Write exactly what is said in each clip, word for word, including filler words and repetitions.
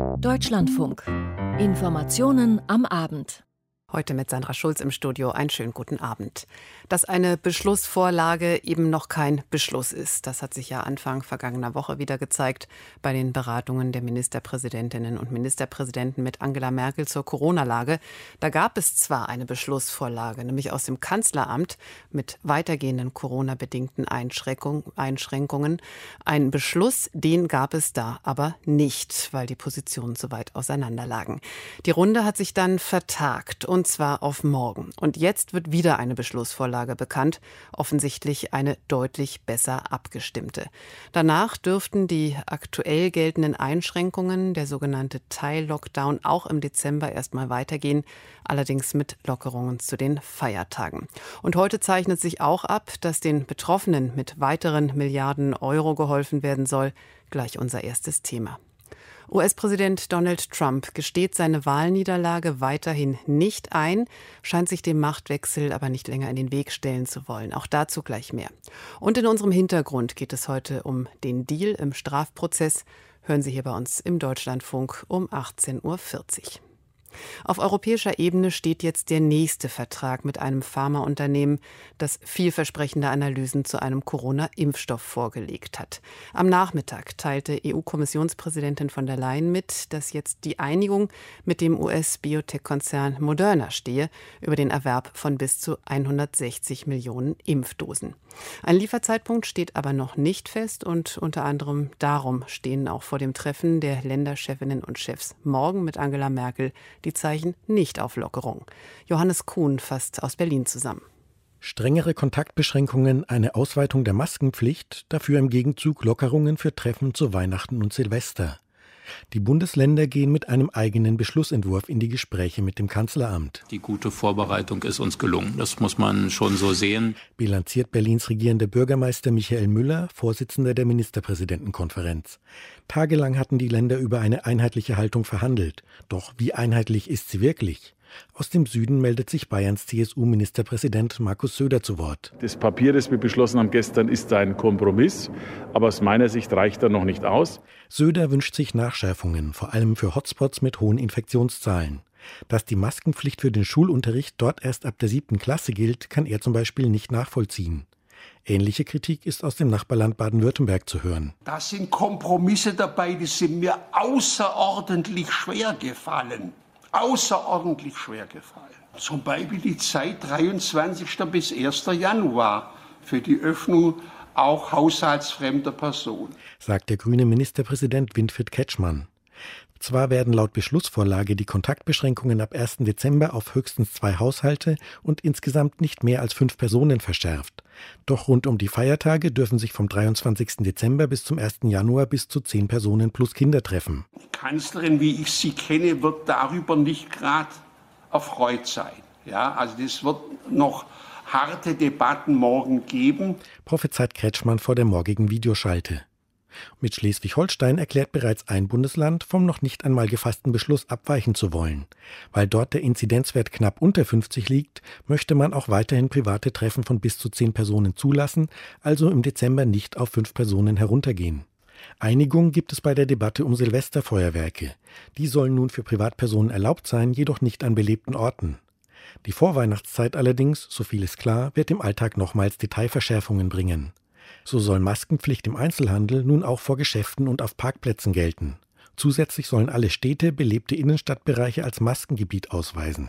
Deutschlandfunk. Informationen am Abend. Heute mit Sandra Schulz im Studio. Einen schönen guten Abend. Dass eine Beschlussvorlage eben noch kein Beschluss ist, das hat sich ja Anfang vergangener Woche wieder gezeigt bei den Beratungen der Ministerpräsidentinnen und Ministerpräsidenten mit Angela Merkel zur Corona-Lage. Da gab es zwar eine Beschlussvorlage, nämlich aus dem Kanzleramt mit weitergehenden Corona-bedingten Einschränkung, Einschränkungen. Einen Beschluss, den gab es da aber nicht, weil die Positionen so weit auseinanderlagen. Die Runde hat sich dann vertagt und Und zwar auf morgen. Und jetzt wird wieder eine Beschlussvorlage bekannt, offensichtlich eine deutlich besser abgestimmte. Danach dürften die aktuell geltenden Einschränkungen, der sogenannte Teil-Lockdown, auch im Dezember erstmal weitergehen, allerdings mit Lockerungen zu den Feiertagen. Und heute zeichnet sich auch ab, dass den Betroffenen mit weiteren Milliarden Euro geholfen werden soll. Gleich unser erstes Thema. U S-Präsident Donald Trump gesteht seine Wahlniederlage weiterhin nicht ein, scheint sich dem Machtwechsel aber nicht länger in den Weg stellen zu wollen. Auch dazu gleich mehr. Und in unserem Hintergrund geht es heute um den Deal im Strafprozess. Hören Sie hier bei uns im Deutschlandfunk um achtzehn Uhr vierzig. Auf europäischer Ebene steht jetzt der nächste Vertrag mit einem Pharmaunternehmen, das vielversprechende Analysen zu einem Corona-Impfstoff vorgelegt hat. Am Nachmittag teilte E U-Kommissionspräsidentin von der Leyen mit, dass jetzt die Einigung mit dem U S-Biotech-Konzern Moderna stehe über den Erwerb von bis zu hundertsechzig Millionen Impfdosen. Ein Lieferzeitpunkt steht aber noch nicht fest und unter anderem darum stehen auch vor dem Treffen der Länderchefinnen und Chefs morgen mit Angela Merkel die Zeichen nicht auf Lockerung. Johannes Kuhn fasst aus Berlin zusammen. Strengere Kontaktbeschränkungen, eine Ausweitung der Maskenpflicht, dafür im Gegenzug Lockerungen für Treffen zu Weihnachten und Silvester. Die Bundesländer gehen mit einem eigenen Beschlussentwurf in die Gespräche mit dem Kanzleramt. Die gute Vorbereitung ist uns gelungen, das muss man schon so sehen. Bilanziert Berlins regierender Bürgermeister Michael Müller, Vorsitzender der Ministerpräsidentenkonferenz. Tagelang hatten die Länder über eine einheitliche Haltung verhandelt. Doch wie einheitlich ist sie wirklich? Aus dem Süden meldet sich Bayerns C S U-Ministerpräsident Markus Söder zu Wort. Das Papier, das wir beschlossen haben gestern, ist ein Kompromiss, aber aus meiner Sicht reicht er noch nicht aus. Söder wünscht sich Nachschärfungen, vor allem für Hotspots mit hohen Infektionszahlen. Dass die Maskenpflicht für den Schulunterricht dort erst ab der siebten Klasse gilt, kann er zum Beispiel nicht nachvollziehen. Ähnliche Kritik ist aus dem Nachbarland Baden-Württemberg zu hören. Da sind Kompromisse dabei, die sind mir außerordentlich schwer gefallen. Außerordentlich schwer gefallen. Zum Beispiel die Zeit dreiundzwanzigsten bis ersten Januar für die Öffnung auch haushaltsfremder Personen, sagt der grüne Ministerpräsident Winfried Kretschmann. Zwar werden laut Beschlussvorlage die Kontaktbeschränkungen ab ersten Dezember auf höchstens zwei Haushalte und insgesamt nicht mehr als fünf Personen verschärft. Doch rund um die Feiertage dürfen sich vom dreiundzwanzigsten Dezember bis zum ersten Januar bis zu zehn Personen plus Kinder treffen. Die Kanzlerin, wie ich sie kenne, wird darüber nicht gerade erfreut sein. Ja, also es wird noch harte Debatten morgen geben, prophezeit Kretschmann vor der morgigen Videoschalte. Mit Schleswig-Holstein erklärt bereits ein Bundesland, vom noch nicht einmal gefassten Beschluss abweichen zu wollen. Weil dort der Inzidenzwert knapp unter fünfzig liegt, möchte man auch weiterhin private Treffen von bis zu zehn Personen zulassen, also im Dezember nicht auf fünf Personen heruntergehen. Einigung gibt es bei der Debatte um Silvesterfeuerwerke. Die sollen nun für Privatpersonen erlaubt sein, jedoch nicht an belebten Orten. Die Vorweihnachtszeit allerdings, so viel ist klar, wird im Alltag nochmals Detailverschärfungen bringen. So soll Maskenpflicht im Einzelhandel nun auch vor Geschäften und auf Parkplätzen gelten. Zusätzlich sollen alle Städte belebte Innenstadtbereiche als Maskengebiet ausweisen.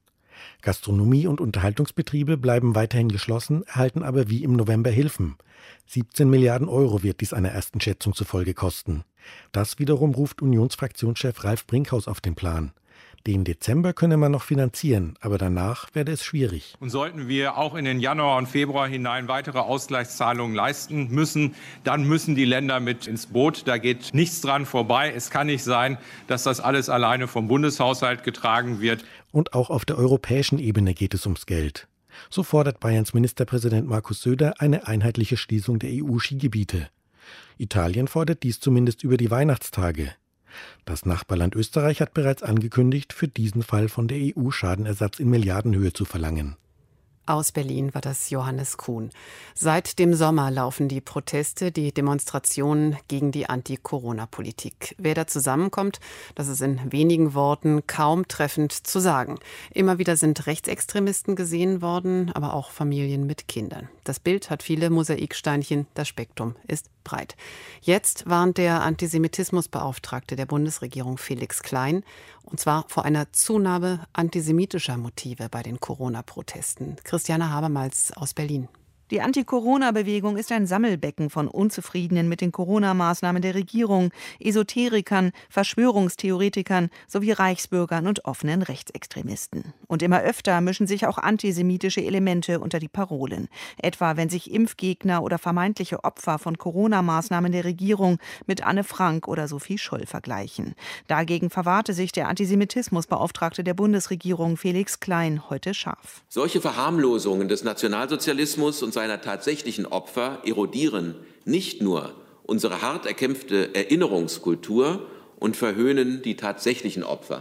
Gastronomie und Unterhaltungsbetriebe bleiben weiterhin geschlossen, erhalten aber wie im November Hilfen. siebzehn Milliarden Euro wird dies einer ersten Schätzung zufolge kosten. Das wiederum ruft Unionsfraktionschef Ralf Brinkhaus auf den Plan. Den Dezember könne man noch finanzieren, aber danach werde es schwierig. Und sollten wir auch in den Januar und Februar hinein weitere Ausgleichszahlungen leisten müssen, dann müssen die Länder mit ins Boot. Da geht nichts dran vorbei. Es kann nicht sein, dass das alles alleine vom Bundeshaushalt getragen wird. Und auch auf der europäischen Ebene geht es ums Geld. So fordert Bayerns Ministerpräsident Markus Söder eine einheitliche Schließung der E U-Skigebiete. Italien fordert dies zumindest über die Weihnachtstage. Das Nachbarland Österreich hat bereits angekündigt, für diesen Fall von der E U Schadenersatz in Milliardenhöhe zu verlangen. Aus Berlin war das Johannes Kuhn. Seit dem Sommer laufen die Proteste, die Demonstrationen gegen die Anti-Corona-Politik. Wer da zusammenkommt, das ist in wenigen Worten kaum treffend zu sagen. Immer wieder sind Rechtsextremisten gesehen worden, aber auch Familien mit Kindern. Das Bild hat viele Mosaiksteinchen, das Spektrum ist breit. Jetzt warnt der Antisemitismusbeauftragte der Bundesregierung Felix Klein, und zwar vor einer Zunahme antisemitischer Motive bei den Corona-Protesten. Christiane Habermals aus Berlin. Die Anti-Corona-Bewegung ist ein Sammelbecken von Unzufriedenen mit den Corona-Maßnahmen der Regierung, Esoterikern, Verschwörungstheoretikern sowie Reichsbürgern und offenen Rechtsextremisten. Und immer öfter mischen sich auch antisemitische Elemente unter die Parolen. Etwa wenn sich Impfgegner oder vermeintliche Opfer von Corona-Maßnahmen der Regierung mit Anne Frank oder Sophie Scholl vergleichen. Dagegen verwahrte sich der Antisemitismusbeauftragte der Bundesregierung Felix Klein heute scharf. Solche Verharmlosungen des Nationalsozialismus und seiner tatsächlichen Opfer erodieren nicht nur unsere hart erkämpfte Erinnerungskultur und verhöhnen die tatsächlichen Opfer.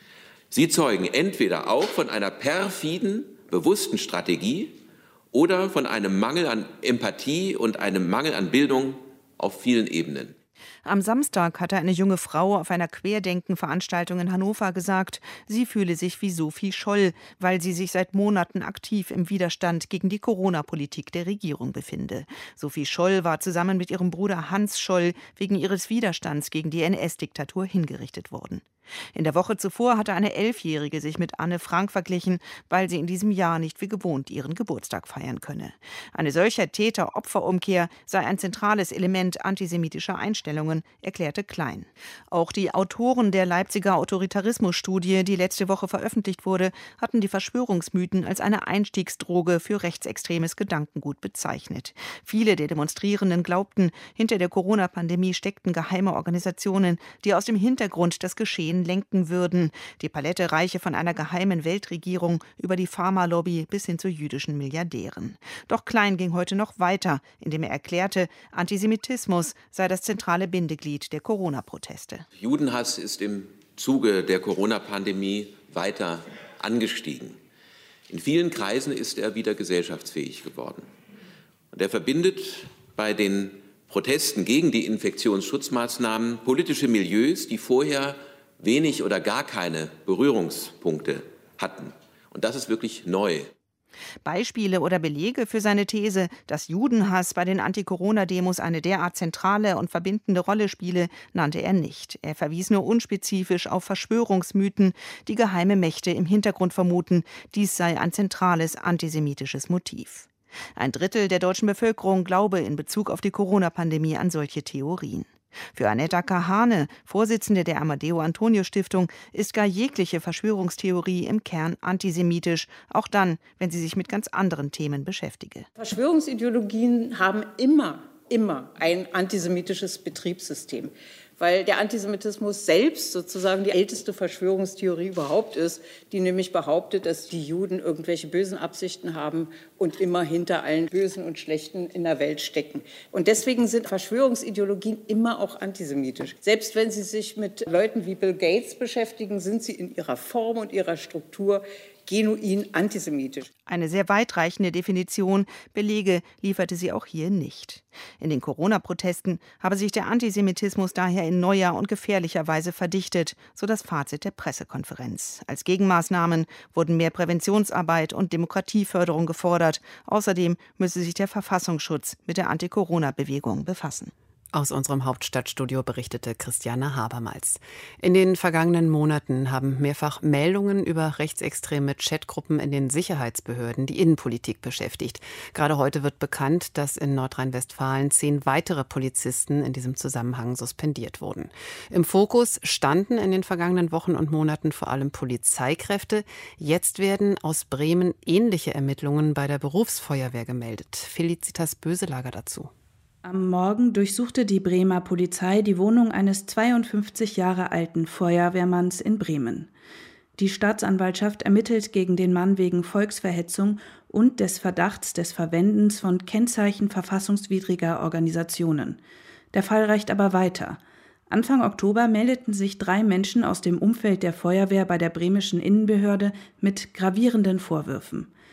Sie zeugen entweder auch von einer perfiden, bewussten Strategie oder von einem Mangel an Empathie und einem Mangel an Bildung auf vielen Ebenen. Am Samstag hatte eine junge Frau auf einer Querdenken-Veranstaltung in Hannover gesagt, sie fühle sich wie Sophie Scholl, weil sie sich seit Monaten aktiv im Widerstand gegen die Corona-Politik der Regierung befinde. Sophie Scholl war zusammen mit ihrem Bruder Hans Scholl wegen ihres Widerstands gegen die N S-Diktatur hingerichtet worden. In der Woche zuvor hatte eine Elfjährige sich mit Anne Frank verglichen, weil sie in diesem Jahr nicht wie gewohnt ihren Geburtstag feiern könne. Eine solche Täter-Opfer-Umkehr sei ein zentrales Element antisemitischer Einstellungen, erklärte Klein. Auch die Autoren der Leipziger Autoritarismus-Studie, die letzte Woche veröffentlicht wurde, hatten die Verschwörungsmythen als eine Einstiegsdroge für rechtsextremes Gedankengut bezeichnet. Viele der Demonstrierenden glaubten, hinter der Corona-Pandemie steckten geheime Organisationen, die aus dem Hintergrund das Geschehen lenken würden. Die Palette reiche von einer geheimen Weltregierung über die Pharmalobby bis hin zu jüdischen Milliardären. Doch Klein ging heute noch weiter, indem er erklärte, Antisemitismus sei das zentrale Bindeglied der Corona-Proteste. Judenhass ist im Zuge der Corona-Pandemie weiter angestiegen. In vielen Kreisen ist er wieder gesellschaftsfähig geworden. Und er verbindet bei den Protesten gegen die Infektionsschutzmaßnahmen politische Milieus, die vorher wenig oder gar keine Berührungspunkte hatten. Und das ist wirklich neu. Beispiele oder Belege für seine These, dass Judenhass bei den Anti-Corona-Demos eine derart zentrale und verbindende Rolle spiele, nannte er nicht. Er verwies nur unspezifisch auf Verschwörungsmythen, die geheime Mächte im Hintergrund vermuten, dies sei ein zentrales antisemitisches Motiv. Ein Drittel der deutschen Bevölkerung glaube in Bezug auf die Corona-Pandemie an solche Theorien. Für Annetta Kahane, Vorsitzende der Amadeo-Antonio-Stiftung, ist gar jegliche Verschwörungstheorie im Kern antisemitisch, auch dann, wenn sie sich mit ganz anderen Themen beschäftige. Verschwörungsideologien haben immer, immer ein antisemitisches Betriebssystem, weil der Antisemitismus selbst sozusagen die älteste Verschwörungstheorie überhaupt ist, die nämlich behauptet, dass die Juden irgendwelche bösen Absichten haben und immer hinter allen Bösen und Schlechten in der Welt stecken. Und deswegen sind Verschwörungsideologien immer auch antisemitisch. Selbst wenn sie sich mit Leuten wie Bill Gates beschäftigen, sind sie in ihrer Form und ihrer Struktur genuin antisemitisch. Eine sehr weitreichende Definition, Belege lieferte sie auch hier nicht. In den Corona-Protesten habe sich der Antisemitismus daher in neuer und gefährlicher Weise verdichtet, so das Fazit der Pressekonferenz. Als Gegenmaßnahmen wurden mehr Präventionsarbeit und Demokratieförderung gefordert. Außerdem müsse sich der Verfassungsschutz mit der Anti-Corona-Bewegung befassen. Aus unserem Hauptstadtstudio berichtete Christiane Habermals. In den vergangenen Monaten haben mehrfach Meldungen über rechtsextreme Chatgruppen in den Sicherheitsbehörden die Innenpolitik beschäftigt. Gerade heute wird bekannt, dass in Nordrhein-Westfalen zehn weitere Polizisten in diesem Zusammenhang suspendiert wurden. Im Fokus standen in den vergangenen Wochen und Monaten vor allem Polizeikräfte. Jetzt werden aus Bremen ähnliche Ermittlungen bei der Berufsfeuerwehr gemeldet. Felicitas Böselager dazu. Am Morgen durchsuchte die Bremer Polizei die Wohnung eines zweiundfünfzig Jahre alten Feuerwehrmanns in Bremen. Die Staatsanwaltschaft ermittelt gegen den Mann wegen Volksverhetzung und des Verdachts des Verwendens von Kennzeichen verfassungswidriger Organisationen. Der Fall reicht aber weiter. Anfang Oktober meldeten sich drei Menschen aus dem Umfeld der Feuerwehr bei der bremischen Innenbehörde mit gravierenden Vorwürfen.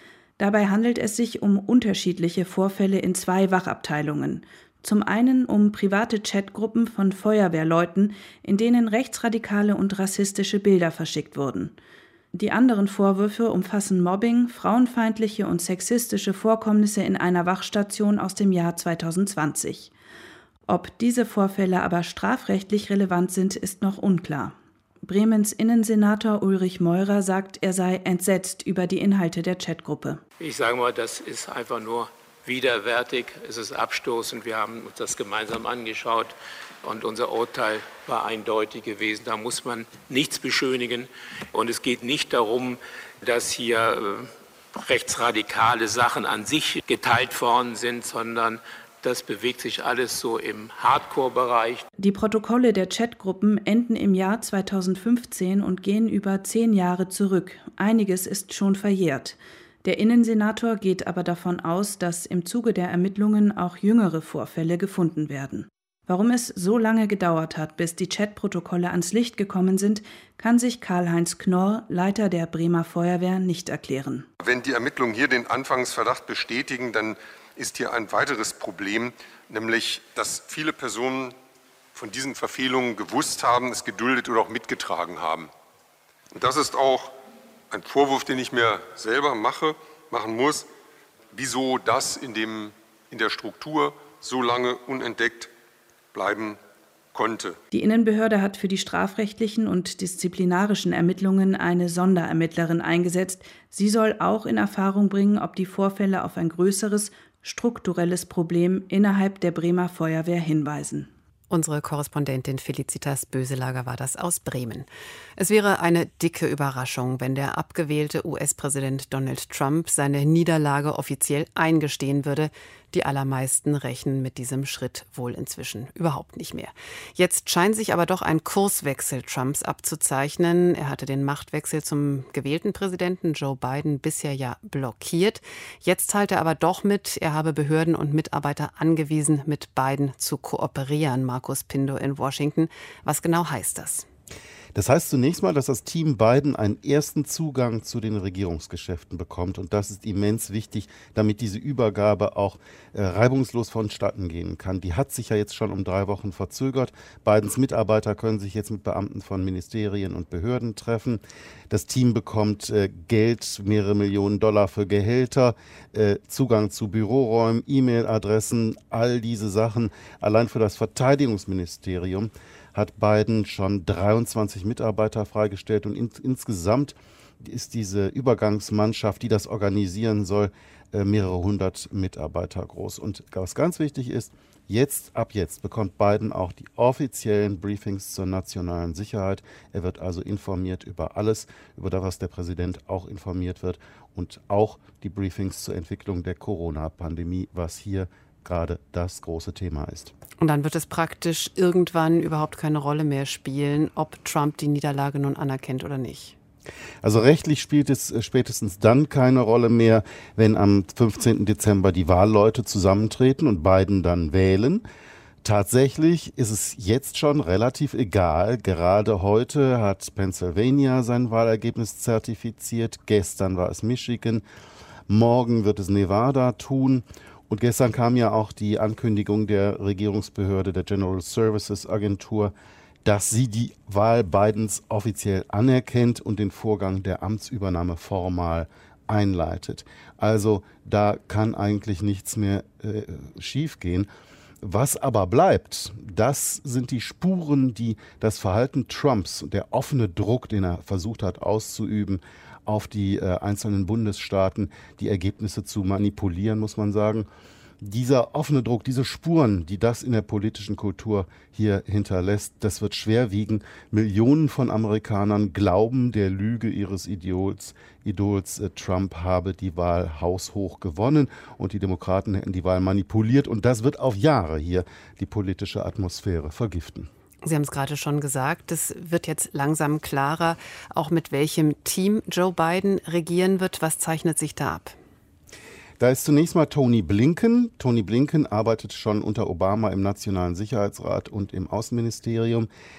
Dabei handelt es sich um unterschiedliche Vorfälle in zwei Wachabteilungen. Zum einen um private Chatgruppen von Feuerwehrleuten, in denen rechtsradikale und rassistische Bilder verschickt wurden. Die anderen Vorwürfe umfassen Mobbing, frauenfeindliche und sexistische Vorkommnisse in einer Wachstation aus dem Jahr zweitausendzwanzig. Ob diese Vorfälle aber strafrechtlich relevant sind, ist noch unklar. Bremens Innensenator Ulrich Meurer sagt, er sei entsetzt über die Inhalte der Chatgruppe. Ich sage mal, das ist einfach nur widerwärtig, es ist abstoßend. Wir haben uns das gemeinsam angeschaut und unser Urteil war eindeutig gewesen. Da muss man nichts beschönigen. Und es geht nicht darum, dass hier äh, rechtsradikale Sachen an sich geteilt worden sind, sondern das bewegt sich alles so im Hardcore-Bereich. Die Protokolle der Chatgruppen enden im Jahr zweitausendfünfzehn und gehen über zehn Jahre zurück. Einiges ist schon verjährt. Der Innensenator geht aber davon aus, dass im Zuge der Ermittlungen auch jüngere Vorfälle gefunden werden. Warum es so lange gedauert hat, bis die Chatprotokolle ans Licht gekommen sind, kann sich Karl-Heinz Knorr, Leiter der Bremer Feuerwehr, nicht erklären. Wenn die Ermittlungen hier den Anfangsverdacht bestätigen, dann ist hier ein weiteres Problem, nämlich, dass viele Personen von diesen Verfehlungen gewusst haben, es geduldet oder auch mitgetragen haben. Und das ist auch ein Vorwurf, den ich mir selber mache, machen muss, wieso das in, dem, in der Struktur so lange unentdeckt bleiben konnte. Die Innenbehörde hat für die strafrechtlichen und disziplinarischen Ermittlungen eine Sonderermittlerin eingesetzt. Sie soll auch in Erfahrung bringen, ob die Vorfälle auf ein größeres, strukturelles Problem innerhalb der Bremer Feuerwehr hinweisen. Unsere Korrespondentin Felicitas Böselager war das aus Bremen. Es wäre eine dicke Überraschung, wenn der abgewählte U S-Präsident Donald Trump seine Niederlage offiziell eingestehen würde. Die allermeisten rechnen mit diesem Schritt wohl inzwischen überhaupt nicht mehr. Jetzt scheint sich aber doch ein Kurswechsel Trumps abzuzeichnen. Er hatte den Machtwechsel zum gewählten Präsidenten Joe Biden bisher ja blockiert. Jetzt teilt er aber doch mit, er habe Behörden und Mitarbeiter angewiesen, mit Biden zu kooperieren. Markus Pindo in Washington. Was genau heißt das? Das heißt zunächst mal, dass das Team Biden einen ersten Zugang zu den Regierungsgeschäften bekommt. Und das ist immens wichtig, damit diese Übergabe auch äh, reibungslos vonstatten gehen kann. Die hat sich ja jetzt schon um drei Wochen verzögert. Bidens Mitarbeiter können sich jetzt mit Beamten von Ministerien und Behörden treffen. Das Team bekommt äh, Geld, mehrere Millionen Dollar für Gehälter, äh, Zugang zu Büroräumen, E-Mail-Adressen, all diese Sachen. Allein für das Verteidigungsministerium hat Biden schon dreiundzwanzig Mitarbeiter freigestellt und in, insgesamt ist diese Übergangsmannschaft, die das organisieren soll, äh, mehrere hundert Mitarbeiter groß. Und was ganz wichtig ist, jetzt, ab jetzt bekommt Biden auch die offiziellen Briefings zur nationalen Sicherheit. Er wird also informiert über alles, über das, was der Präsident auch informiert wird und auch die Briefings zur Entwicklung der Corona-Pandemie, was hier gerade das große Thema ist. Und dann wird es praktisch irgendwann überhaupt keine Rolle mehr spielen, ob Trump die Niederlage nun anerkennt oder nicht. Also rechtlich spielt es spätestens dann keine Rolle mehr, wenn am fünfzehnten Dezember die Wahlleute zusammentreten und Biden dann wählen. Tatsächlich ist es jetzt schon relativ egal. Gerade heute hat Pennsylvania sein Wahlergebnis zertifiziert. Gestern war es Michigan. Morgen wird es Nevada tun. Und gestern kam ja auch die Ankündigung der Regierungsbehörde, der General Services Agentur, dass sie die Wahl Bidens offiziell anerkennt und den Vorgang der Amtsübernahme formal einleitet. Also da kann eigentlich nichts mehr äh, schiefgehen. Was aber bleibt, das sind die Spuren, die das Verhalten Trumps und der offene Druck, den er versucht hat auszuüben, auf die äh, einzelnen Bundesstaaten, die Ergebnisse zu manipulieren, muss man sagen. Dieser offene Druck, diese Spuren, die das in der politischen Kultur hier hinterlässt, das wird schwer wiegen. Millionen von Amerikanern glauben der Lüge ihres Idols, Idols äh, Trump habe die Wahl haushoch gewonnen und die Demokraten hätten die Wahl manipuliert. Und das wird auf Jahre hier die politische Atmosphäre vergiften. Sie haben es gerade schon gesagt, es wird jetzt langsam klarer, auch mit welchem Team Joe Biden regieren wird. Was zeichnet sich da ab? Da ist zunächst mal Tony Blinken. Tony Blinken arbeitet schon unter Obama im Nationalen Sicherheitsrat und im Außenministerium.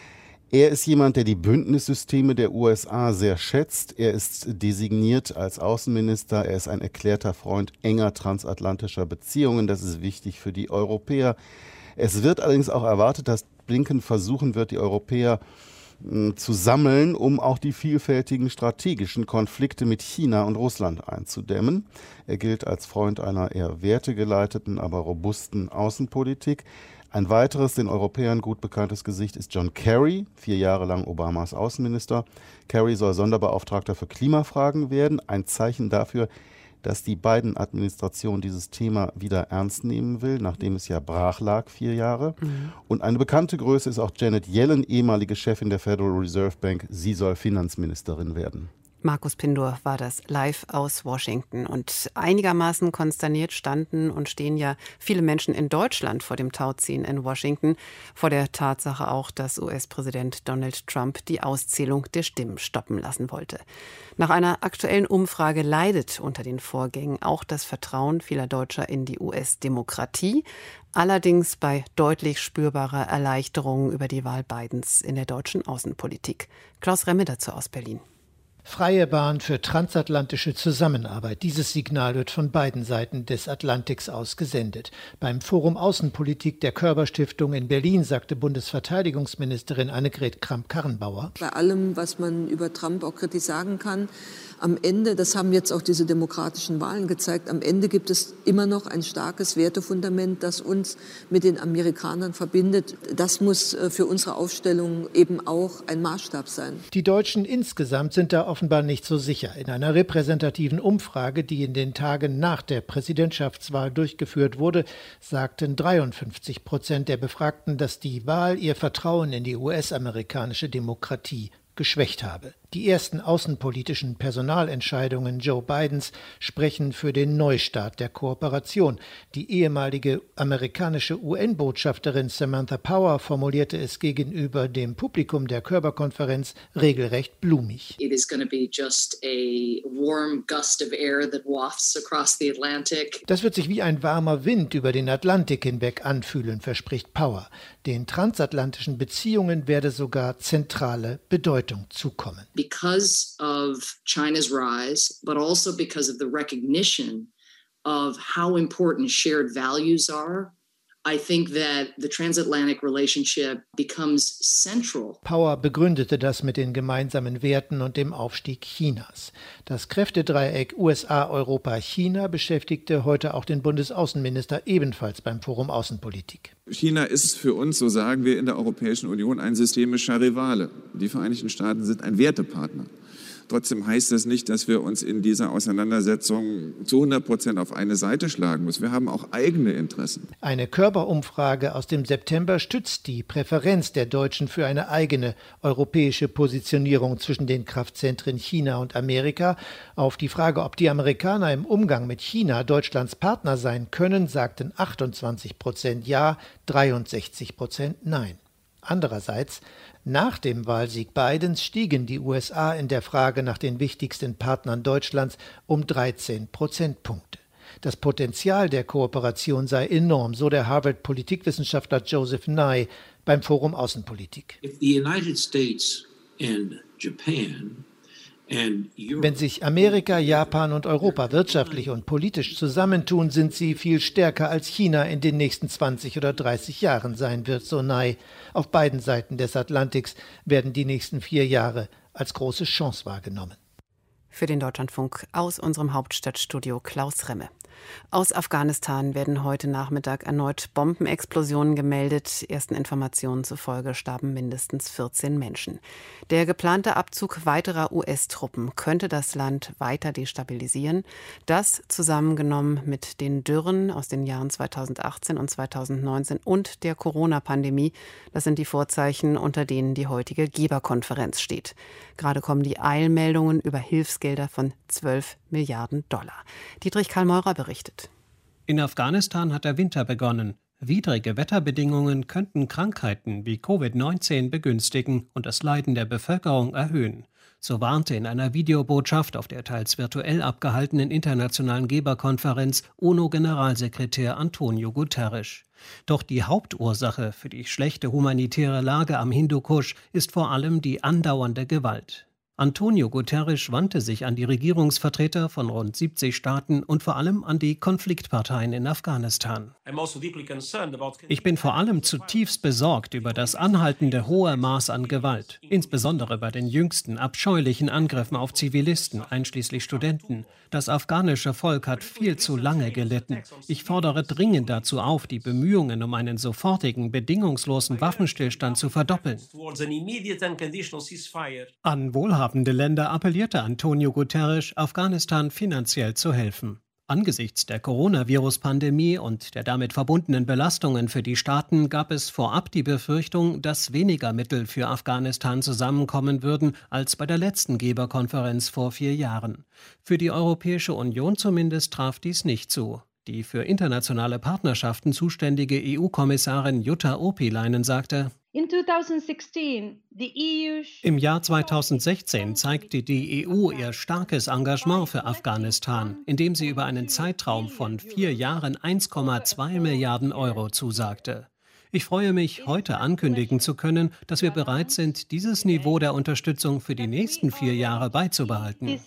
Er ist jemand, der die Bündnissysteme der U S A sehr schätzt. Er ist designiert als Außenminister. Er ist ein erklärter Freund enger transatlantischer Beziehungen. Das ist wichtig für die Europäer. Es wird allerdings auch erwartet, dass Blinken versuchen wird, die Europäer mh, zu sammeln, um auch die vielfältigen strategischen Konflikte mit China und Russland einzudämmen. Er gilt als Freund einer eher wertegeleiteten, aber robusten Außenpolitik. Ein weiteres den Europäern gut bekanntes Gesicht ist John Kerry, vier Jahre lang Obamas Außenminister. Kerry soll Sonderbeauftragter für Klimafragen werden, ein Zeichen dafür, dass die Biden-Administration dieses Thema wieder ernst nehmen will, nachdem es ja brach lag, vier Jahre. Mhm. Und eine bekannte Größe ist auch Janet Yellen, ehemalige Chefin der Federal Reserve Bank. Sie soll Finanzministerin werden. Markus Pindor war das live aus Washington. Und einigermaßen konsterniert standen und stehen ja viele Menschen in Deutschland vor dem Tauziehen in Washington, vor der Tatsache auch, dass U S-Präsident Donald Trump die Auszählung der Stimmen stoppen lassen wollte. Nach einer aktuellen Umfrage leidet unter den Vorgängen auch das Vertrauen vieler Deutscher in die U S-Demokratie, allerdings bei deutlich spürbarer Erleichterung über die Wahl Bidens in der deutschen Außenpolitik. Klaus Remme dazu aus Berlin. Freie Bahn für transatlantische Zusammenarbeit. Dieses Signal wird von beiden Seiten des Atlantiks aus gesendet. Beim Forum Außenpolitik der Körber-Stiftung in Berlin sagte Bundesverteidigungsministerin Annegret Kramp-Karrenbauer: Bei allem, was man über Trump auch kritisch sagen kann, am Ende, das haben jetzt auch diese demokratischen Wahlen gezeigt, am Ende gibt es immer noch ein starkes Wertefundament, das uns mit den Amerikanern verbindet. Das muss für unsere Aufstellung eben auch ein Maßstab sein. Die Deutschen insgesamt sind da offenbar nicht so sicher. In einer repräsentativen Umfrage, die in den Tagen nach der Präsidentschaftswahl durchgeführt wurde, sagten dreiundfünfzig Prozent der Befragten, dass die Wahl ihr Vertrauen in die U S-amerikanische Demokratie geschwächt habe. Die ersten außenpolitischen Personalentscheidungen Joe Bidens sprechen für den Neustart der Kooperation. Die ehemalige amerikanische U N-Botschafterin Samantha Power formulierte es gegenüber dem Publikum der Körber-Konferenz regelrecht blumig. It is going to be just a warm gust of air that wafts across the Atlantic. Das wird sich wie ein warmer Wind über den Atlantik hinweg anfühlen, verspricht Power. Den transatlantischen Beziehungen werde sogar zentrale Bedeutung zukommen. Because of China's rise, but also because of the recognition of how important shared values are, I think that the transatlantic relationship becomes central. Power begründete das mit den gemeinsamen Werten und dem Aufstieg Chinas. Das Kräftedreieck U S A, Europa, China beschäftigte heute auch den Bundesaußenminister ebenfalls beim Forum Außenpolitik. China ist für uns, so sagen wir in der Europäischen Union, ein systemischer Rivale. Die Vereinigten Staaten sind ein Wertepartner. Trotzdem heißt das nicht, dass wir uns in dieser Auseinandersetzung zu hundert Prozent auf eine Seite schlagen müssen. Wir haben auch eigene Interessen. Eine Körber-Umfrage aus dem September stützt die Präferenz der Deutschen für eine eigene europäische Positionierung zwischen den Kraftzentren China und Amerika. Auf die Frage, ob die Amerikaner im Umgang mit China Deutschlands Partner sein können, sagten achtundzwanzig Prozent ja, dreiundsechzig Prozent nein. Andererseits, nach dem Wahlsieg Bidens stiegen die U S A in der Frage nach den wichtigsten Partnern Deutschlands um dreizehn Prozentpunkte. Das Potenzial der Kooperation sei enorm, so der Harvard-Politikwissenschaftler Joseph Nye beim Forum Außenpolitik. If the United States and Japan Wenn sich Amerika, Japan und Europa wirtschaftlich und politisch zusammentun, sind sie viel stärker als China in den nächsten zwanzig oder dreißig Jahren sein wird, so Nye. Auf beiden Seiten des Atlantiks werden die nächsten vier Jahre als große Chance wahrgenommen. Für den Deutschlandfunk aus unserem Hauptstadtstudio Klaus Remme. Aus Afghanistan werden heute Nachmittag erneut Bombenexplosionen gemeldet. Ersten Informationen zufolge starben mindestens vierzehn Menschen. Der geplante Abzug weiterer U S-Truppen könnte das Land weiter destabilisieren. Das zusammengenommen mit den Dürren aus den Jahren zweitausendachtzehn und zweitausendneunzehn und der Corona-Pandemie. Das sind die Vorzeichen, unter denen die heutige Geberkonferenz steht. Gerade kommen die Eilmeldungen über Hilfsgelder von zwölf Milliarden Dollar. Dietrich Karl Meurer berichtet. In Afghanistan hat der Winter begonnen. Widrige Wetterbedingungen könnten Krankheiten wie Covid neunzehn begünstigen und das Leiden der Bevölkerung erhöhen. So warnte in einer Videobotschaft auf der teils virtuell abgehaltenen internationalen Geberkonferenz UNO-Generalsekretär Antonio Guterres. Doch die Hauptursache für die schlechte humanitäre Lage am Hindukusch ist vor allem die andauernde Gewalt. Antonio Guterres wandte sich an die Regierungsvertreter von rund siebzig Staaten und vor allem an die Konfliktparteien in Afghanistan. Ich bin vor allem zutiefst besorgt über das anhaltende hohe Maß an Gewalt, insbesondere bei den jüngsten abscheulichen Angriffen auf Zivilisten, einschließlich Studenten. Das afghanische Volk hat viel zu lange gelitten. Ich fordere dringend dazu auf, die Bemühungen um einen sofortigen, bedingungslosen Waffenstillstand zu verdoppeln. An wohlhabende Länder appellierte Antonio Guterres, Afghanistan finanziell zu helfen. Angesichts der Coronavirus-Pandemie und der damit verbundenen Belastungen für die Staaten gab es vorab die Befürchtung, dass weniger Mittel für Afghanistan zusammenkommen würden als bei der letzten Geberkonferenz vor vier Jahren. Für die Europäische Union zumindest traf dies nicht zu. Die für internationale Partnerschaften zuständige E U-Kommissarin Jutta Urpilainen sagte: Im Jahr zweitausendsechzehn zeigte die E U ihr starkes Engagement für Afghanistan, indem sie über einen Zeitraum von vier Jahren eins Komma zwei Milliarden Euro zusagte. Ich freue mich, heute ankündigen zu können, dass wir bereit sind, dieses Niveau der Unterstützung für die nächsten vier Jahre beizubehalten.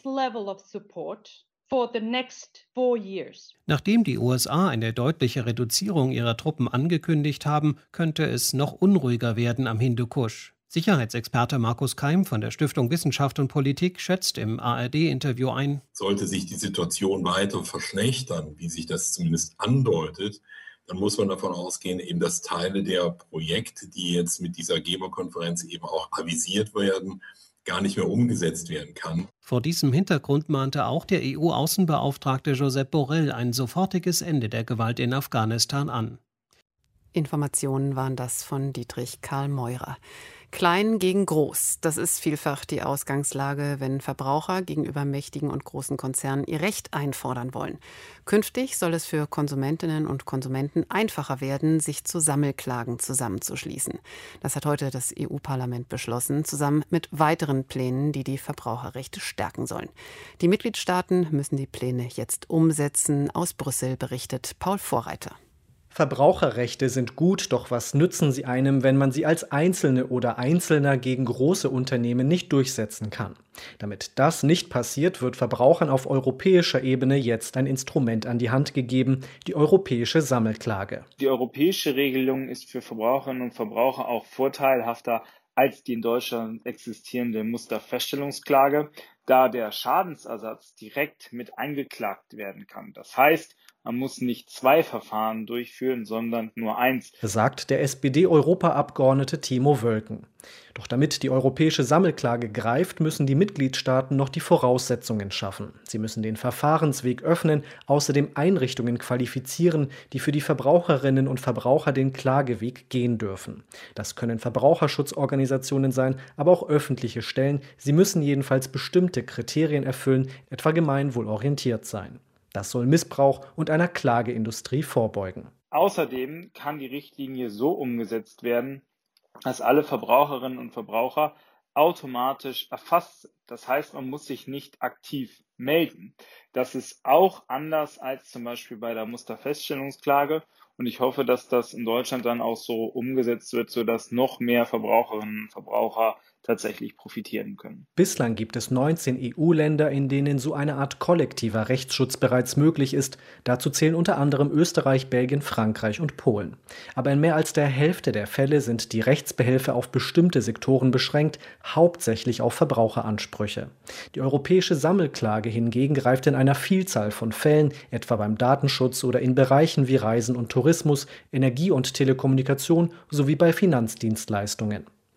Nachdem die U S A eine deutliche Reduzierung ihrer Truppen angekündigt haben, könnte es noch unruhiger werden am Hindukusch. Sicherheitsexperte Markus Keim von der Stiftung Wissenschaft und Politik schätzt im A R D-Interview ein: Sollte sich die Situation weiter verschlechtern, wie sich das zumindest andeutet, dann muss man davon ausgehen, eben dass Teile der Projekte, die jetzt mit dieser Geberkonferenz eben auch avisiert werden, gar nicht mehr umgesetzt werden kann. Vor diesem Hintergrund mahnte auch der E U-Außenbeauftragte Josep Borrell ein sofortiges Ende der Gewalt in Afghanistan an. Informationen waren das von Dietrich Karl Meurer. Klein gegen groß, das ist vielfach die Ausgangslage, wenn Verbraucher gegenüber mächtigen und großen Konzernen ihr Recht einfordern wollen. Künftig soll es für Konsumentinnen und Konsumenten einfacher werden, sich zu Sammelklagen zusammenzuschließen. Das hat heute das E U-Parlament beschlossen, zusammen mit weiteren Plänen, die die Verbraucherrechte stärken sollen. Die Mitgliedstaaten müssen die Pläne jetzt umsetzen. Aus Brüssel berichtet Paul Vorreiter. Verbraucherrechte sind gut, doch was nützen sie einem, wenn man sie als Einzelne oder Einzelner gegen große Unternehmen nicht durchsetzen kann? Damit das nicht passiert, wird Verbrauchern auf europäischer Ebene jetzt ein Instrument an die Hand gegeben, die europäische Sammelklage. Die europäische Regelung ist für Verbraucherinnen und Verbraucher auch vorteilhafter als die in Deutschland existierende Musterfeststellungsklage, da der Schadensersatz direkt mit eingeklagt werden kann. Das heißt, man muss nicht zwei Verfahren durchführen, sondern nur eins, sagt der S P D-Europaabgeordnete Timo Wölken. Doch damit die europäische Sammelklage greift, müssen die Mitgliedstaaten noch die Voraussetzungen schaffen. Sie müssen den Verfahrensweg öffnen, außerdem Einrichtungen qualifizieren, die für die Verbraucherinnen und Verbraucher den Klageweg gehen dürfen. Das können Verbraucherschutzorganisationen sein, aber auch öffentliche Stellen. Sie müssen jedenfalls bestimmte Kriterien erfüllen, etwa gemeinwohlorientiert sein. Das soll Missbrauch und einer Klageindustrie vorbeugen. Außerdem kann die Richtlinie so umgesetzt werden, dass alle Verbraucherinnen und Verbraucher automatisch erfasst sind. Das heißt, man muss sich nicht aktiv melden. Das ist auch anders als zum Beispiel bei der Musterfeststellungsklage. Und ich hoffe, dass das in Deutschland dann auch so umgesetzt wird, sodass noch mehr Verbraucherinnen und Verbraucher tatsächlich profitieren können. Bislang gibt es neunzehn E U-Länder, in denen so eine Art kollektiver Rechtsschutz bereits möglich ist. Dazu zählen unter anderem Österreich, Belgien, Frankreich und Polen. Aber in mehr als der Hälfte der Fälle sind die Rechtsbehelfe auf bestimmte Sektoren beschränkt, hauptsächlich auf Verbraucheransprüche. Die europäische Sammelklage hingegen greift in einer Vielzahl von Fällen, etwa beim Datenschutz oder in Bereichen wie Reisen und Tourismus, Energie und Telekommunikation sowie bei Finanzdienstleistungen.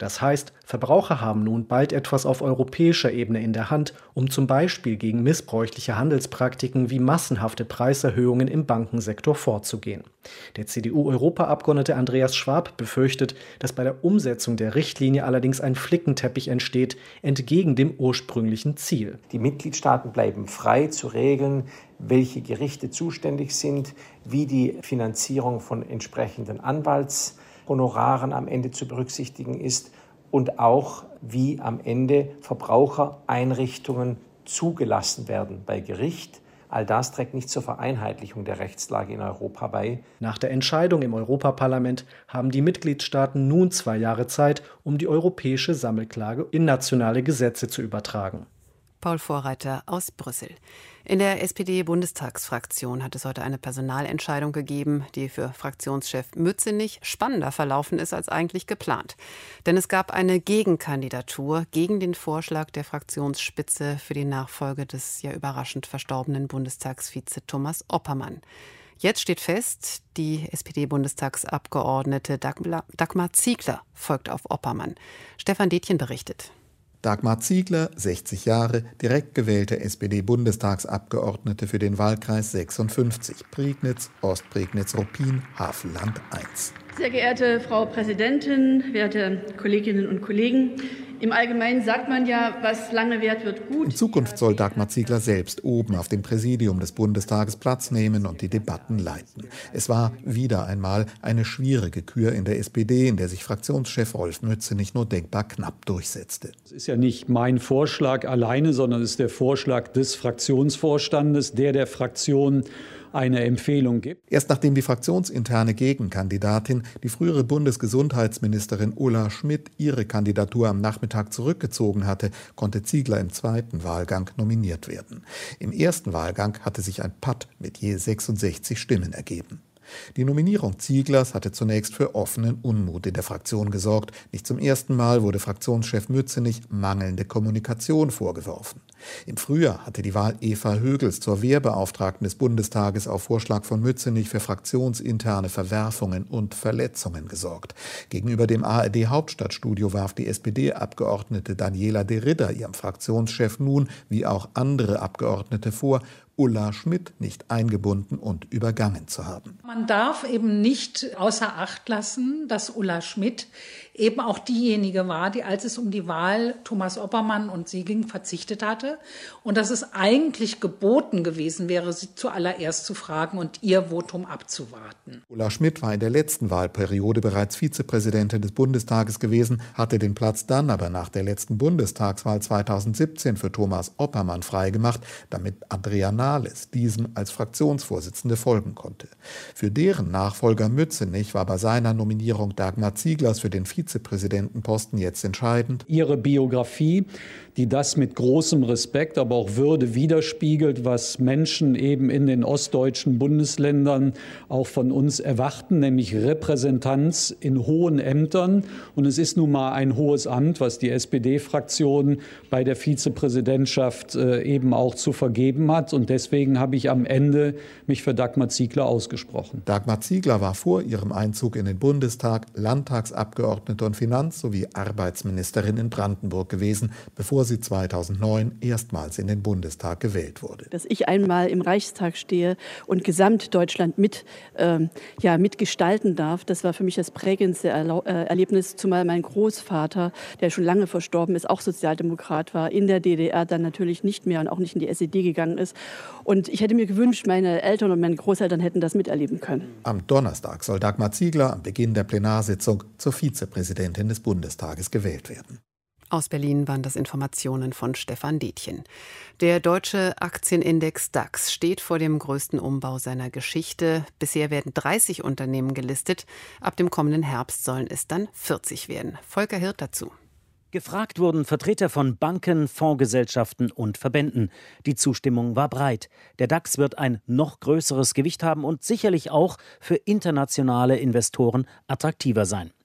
Das heißt, Verbraucher haben nun bald etwas auf europäischer Ebene in der Hand, um zum Beispiel gegen missbräuchliche Handelspraktiken wie massenhafte Preiserhöhungen im Bankensektor vorzugehen. Der C D U-Europaabgeordnete Andreas Schwab befürchtet, dass bei der Umsetzung der Richtlinie allerdings ein Flickenteppich entsteht, entgegen dem ursprünglichen Ziel. Die Mitgliedstaaten bleiben frei zu regeln, welche Gerichte zuständig sind, wie die Finanzierung von entsprechenden Anwaltshonoraren am Ende zu berücksichtigen ist und auch, wie am Ende Verbrauchereinrichtungen zugelassen werden bei Gericht. All das trägt nicht zur Vereinheitlichung der Rechtslage in Europa bei. Nach der Entscheidung im Europaparlament haben die Mitgliedstaaten nun zwei Jahre Zeit, um die europäische Sammelklage in nationale Gesetze zu übertragen. Paul Vorreiter aus Brüssel. In der S P D-Bundestagsfraktion hat es heute eine Personalentscheidung gegeben, die für Fraktionschef Mützenich spannender verlaufen ist als eigentlich geplant. Denn es gab eine Gegenkandidatur gegen den Vorschlag der Fraktionsspitze für die Nachfolge des ja überraschend verstorbenen Bundestagsvize Thomas Oppermann. Jetzt steht fest, die S P D-Bundestagsabgeordnete Dagmar Ziegler folgt auf Oppermann. Stefan Detjen berichtet. Dagmar Ziegler, sechzig Jahre, direkt gewählte S P D-Bundestagsabgeordnete für den Wahlkreis sechsundfünfzig, Prignitz, Ostprignitz-Ruppin, Havelland eins. Sehr geehrte Frau Präsidentin, werte Kolleginnen und Kollegen, im Allgemeinen sagt man ja, was lange währt, wird gut. In Zukunft soll Dagmar Ziegler selbst oben auf dem Präsidium des Bundestages Platz nehmen und die Debatten leiten. Es war wieder einmal eine schwierige Kür in der S P D, in der sich Fraktionschef Rolf Mützenich nur denkbar knapp durchsetzte. Es ist ja nicht mein Vorschlag alleine, sondern es ist der Vorschlag des Fraktionsvorstandes, der der Fraktion eine Empfehlung gibt. Erst nachdem die fraktionsinterne Gegenkandidatin, die frühere Bundesgesundheitsministerin Ulla Schmidt, ihre Kandidatur am Nachmittag zurückgezogen hatte, konnte Ziegler im zweiten Wahlgang nominiert werden. Im ersten Wahlgang hatte sich ein Patt mit je sechsundsechzig Stimmen ergeben. Die Nominierung Zieglers hatte zunächst für offenen Unmut in der Fraktion gesorgt. Nicht zum ersten Mal wurde Fraktionschef Mützenich mangelnde Kommunikation vorgeworfen. Im Frühjahr hatte die Wahl Eva Högels zur Wehrbeauftragten des Bundestages auf Vorschlag von Mützenich für fraktionsinterne Verwerfungen und Verletzungen gesorgt. Gegenüber dem A R D-Hauptstadtstudio warf die S P D-Abgeordnete Daniela de Ridder ihrem Fraktionschef nun, wie auch andere Abgeordnete vor, Ulla Schmidt nicht eingebunden und übergangen zu haben. Man darf eben nicht außer Acht lassen, dass Ulla Schmidt eben auch diejenige war, die, als es um die Wahl Thomas Oppermann und sie ging, verzichtet hatte. Und dass es eigentlich geboten gewesen wäre, sie zuallererst zu fragen und ihr Votum abzuwarten. Ulla Schmidt war in der letzten Wahlperiode bereits Vizepräsidentin des Bundestages gewesen, hatte den Platz dann aber nach der letzten Bundestagswahl zweitausendsiebzehn für Thomas Oppermann freigemacht, damit Andrea Nahles diesem als Fraktionsvorsitzende folgen konnte. Für deren Nachfolger Mützenich war bei seiner Nominierung Dagmar Zieglers für den Vizepräsidentenposten jetzt entscheidend. Ihre Biografie, die das mit großem Respekt, aber auch Würde widerspiegelt, was Menschen eben in den ostdeutschen Bundesländern auch von uns erwarten, nämlich Repräsentanz in hohen Ämtern. Und es ist nun mal ein hohes Amt, was die S P D-Fraktion bei der Vizepräsidentschaft äh, eben auch zu vergeben hat. Und deswegen habe ich am Ende mich für Dagmar Ziegler ausgesprochen. Dagmar Ziegler war vor ihrem Einzug in den Bundestag Landtagsabgeordnete und Finanz- sowie Arbeitsministerin in Brandenburg gewesen, bevor sie zweitausendneun erstmals in den Bundestag gewählt wurde. Dass ich einmal im Reichstag stehe und Gesamtdeutschland mit, ähm, ja, mitgestalten darf, das war für mich das prägendste Erlau- äh, Erlebnis, zumal mein Großvater, der schon lange verstorben ist, auch Sozialdemokrat war, in der D D R dann natürlich nicht mehr und auch nicht in die S E D gegangen ist. Und ich hätte mir gewünscht, meine Eltern und meine Großeltern hätten das miterleben können. Am Donnerstag soll Dagmar Ziegler am Beginn der Plenarsitzung zur Vizepräsidentin des Bundestages gewählt werden. Aus Berlin waren das Informationen von Stefan Detjen. Der deutsche Aktienindex DAX steht vor dem größten Umbau seiner Geschichte. Bisher werden dreißig Unternehmen gelistet. Ab dem kommenden Herbst sollen es dann vierzig werden. Volker Hirt dazu. Gefragt wurden Vertreter von Banken, Fondsgesellschaften und Verbänden. Die Zustimmung war breit. Der DAX wird ein noch größeres Gewicht haben und sicherlich auch für internationale Investoren attraktiver sein.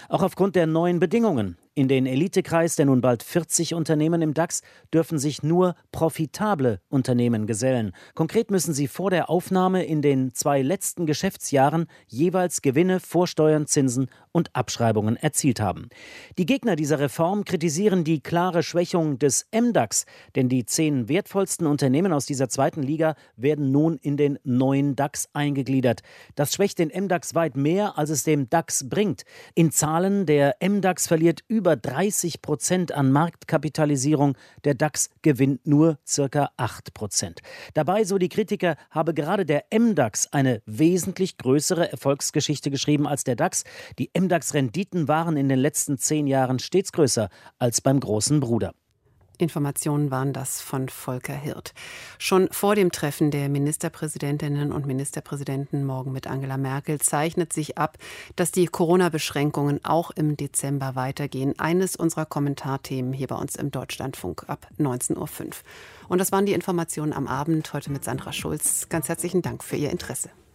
Auch aufgrund der neuen Bedingungen. In den Elitekreis der nun bald vierzig Unternehmen im DAX dürfen sich nur profitable Unternehmen gesellen. Konkret müssen sie vor der Aufnahme in den zwei letzten Geschäftsjahren jeweils Gewinne vor Steuern, Zinsen und Abschreibungen erzielt haben. Die Gegner dieser Reform kritisieren die klare Schwächung des M DAX, denn die zehn wertvollsten Unternehmen aus dieser zweiten Liga werden nun in den neuen DAX eingegliedert. Das schwächt den M DAX weit mehr, als es dem DAX bringt. In Zahlen, der M DAX verliert über dreißig Prozent an Marktkapitalisierung, der DAX gewinnt nur circa acht Prozent. Dabei, so die Kritiker, habe gerade der M DAX eine wesentlich größere Erfolgsgeschichte geschrieben als der DAX. Die M DAX-Renditen waren in den letzten zehn Jahren stets größer als beim großen Bruder. Informationen waren das von Volker Hirt. Schon vor dem Treffen der Ministerpräsidentinnen und Ministerpräsidenten morgen mit Angela Merkel zeichnet sich ab, dass die Corona-Beschränkungen auch im Dezember weitergehen. Eines unserer Kommentarthemen hier bei uns im Deutschlandfunk ab neunzehn Uhr fünf. Und das waren die Informationen am Abend, heute mit Sandra Schulz. Ganz herzlichen Dank für Ihr Interesse.